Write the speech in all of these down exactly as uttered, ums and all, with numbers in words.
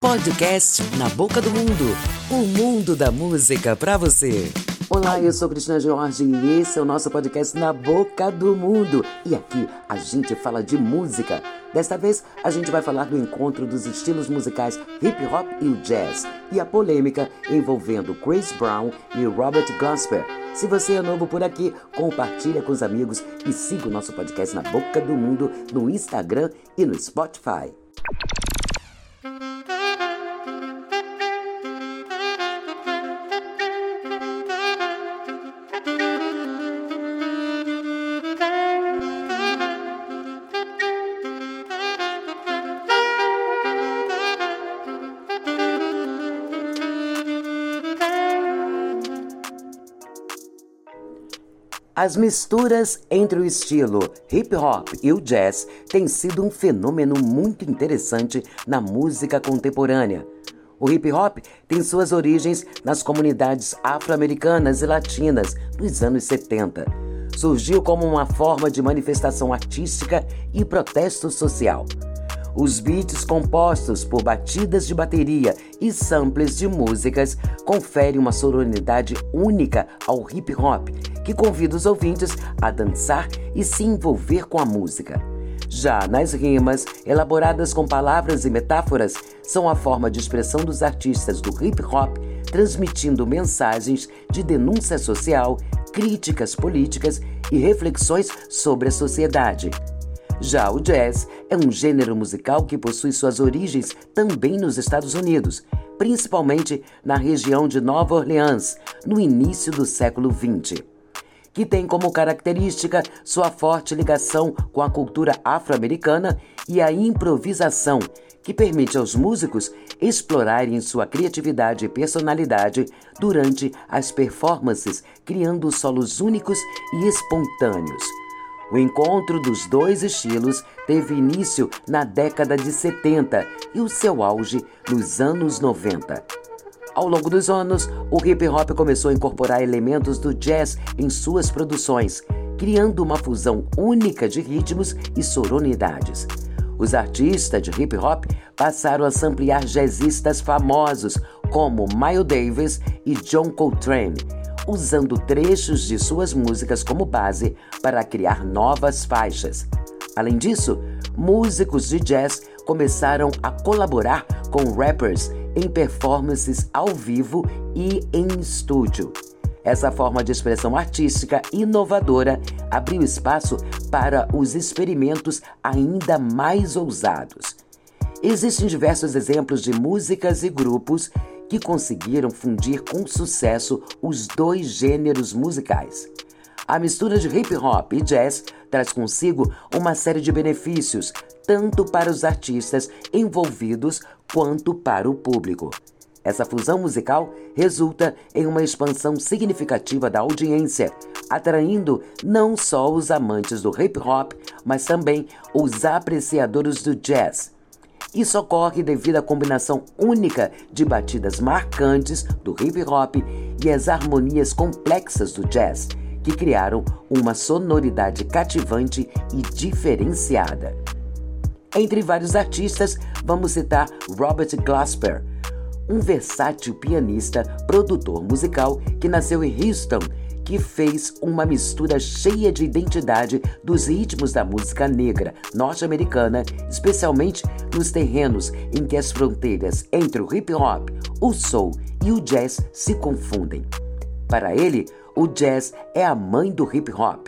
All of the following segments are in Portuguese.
Podcast Na Boca do Mundo, o mundo da música pra você. Olá, eu sou Cristina Jorge e esse é o nosso podcast Na Boca do Mundo. E aqui a gente fala de música. Desta vez a gente vai falar do encontro dos estilos musicais hip hop e o jazz e a polêmica envolvendo Chris Brown e Robert Glasper. Se você é novo por aqui, compartilha com os amigos e siga o nosso podcast Na Boca do Mundo no Instagram e no Spotify. As misturas entre o estilo hip hop e o jazz têm sido um fenômeno muito interessante na música contemporânea. O hip hop tem suas origens nas comunidades afro-americanas e latinas nos anos setenta. Surgiu como uma forma de manifestação artística e protesto social. Os beats compostos por batidas de bateria e samples de músicas conferem uma sonoridade única ao hip hop, que convida os ouvintes a dançar e se envolver com a música. Já nas rimas, elaboradas com palavras e metáforas, são a forma de expressão dos artistas do hip hop, transmitindo mensagens de denúncia social, críticas políticas e reflexões sobre a sociedade. Já o jazz é um gênero musical que possui suas origens também nos Estados Unidos, principalmente na região de Nova Orleans, no início do século vinte, que tem como característica sua forte ligação com a cultura afro-americana e a improvisação, que permite aos músicos explorarem sua criatividade e personalidade durante as performances, criando solos únicos e espontâneos. O encontro dos dois estilos teve início na década de setenta e o seu auge nos anos noventa. Ao longo dos anos, o hip hop começou a incorporar elementos do jazz em suas produções, criando uma fusão única de ritmos e sonoridades. Os artistas de hip hop passaram a samplear jazzistas famosos como Miles Davis e John Coltrane, usando trechos de suas músicas como base para criar novas faixas. Além disso, músicos de jazz começaram a colaborar com rappers em performances ao vivo e em estúdio. Essa forma de expressão artística inovadora abriu espaço para os experimentos ainda mais ousados. Existem diversos exemplos de músicas e grupos que conseguiram fundir com sucesso os dois gêneros musicais. A mistura de hip hop e jazz traz consigo uma série de benefícios, tanto para os artistas envolvidos quanto para o público. Essa fusão musical resulta em uma expansão significativa da audiência, atraindo não só os amantes do hip hop, mas também os apreciadores do jazz. Isso ocorre devido à combinação única de batidas marcantes do hip hop e as harmonias complexas do jazz, que criaram uma sonoridade cativante e diferenciada. Entre vários artistas, vamos citar Robert Glasper, um versátil pianista, produtor musical que nasceu em Houston, que fez uma mistura cheia de identidade dos ritmos da música negra norte-americana, especialmente nos terrenos em que as fronteiras entre o hip hop, o soul e o jazz se confundem. Para ele, o jazz é a mãe do hip hop.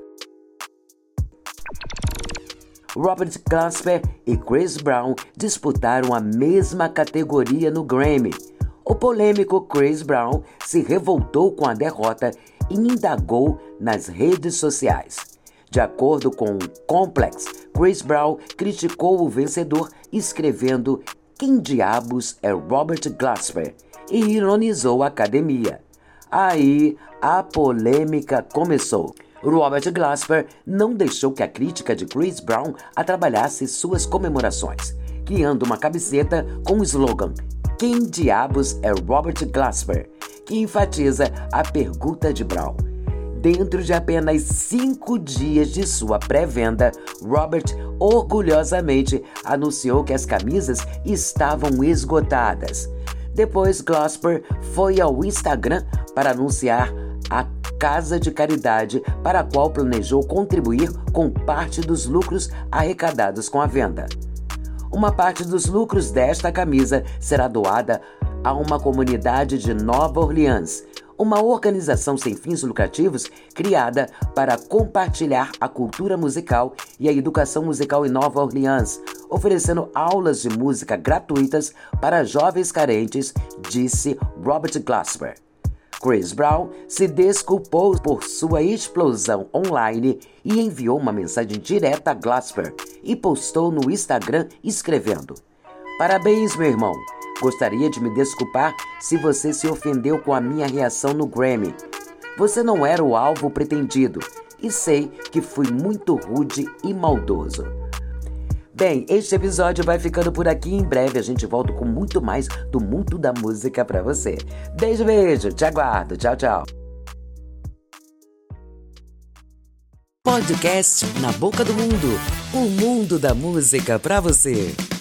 Robert Glasper e Chris Brown disputaram a mesma categoria no Grammy. O polêmico Chris Brown se revoltou com a derrota e indagou nas redes sociais. De acordo com Complex, Chris Brown criticou o vencedor escrevendo "Quem diabos é Robert Glasper?" e ironizou a academia. Aí a polêmica começou. Robert Glasper não deixou que a crítica de Chris Brown atrapalhasse suas comemorações, criando uma camiseta com o slogan "Quem diabos é Robert Glasper?", que enfatiza a pergunta de Brown. Dentro de apenas cinco dias de sua pré-venda, Robert orgulhosamente anunciou que as camisas estavam esgotadas. Depois, Glasper foi ao Instagram para anunciar a casa de caridade para a qual planejou contribuir com parte dos lucros arrecadados com a venda. Uma parte dos lucros desta camisa será doada a uma comunidade de Nova Orleans, uma organização sem fins lucrativos criada para compartilhar a cultura musical e a educação musical em Nova Orleans, oferecendo aulas de música gratuitas para jovens carentes, disse Robert Glasper. Chris Brown se desculpou por sua explosão online e enviou uma mensagem direta a Glasper e postou no Instagram escrevendo: "Parabéns, meu irmão. Gostaria de me desculpar se você se ofendeu com a minha reação no Grammy. Você não era o alvo pretendido e sei que fui muito rude e maldoso." Bem, este episódio vai ficando por aqui. Em breve a gente volta com muito mais do mundo da música pra você. Beijo, beijo. Te aguardo. Tchau, tchau. Podcast Na Boca do Mundo. O mundo da música pra você.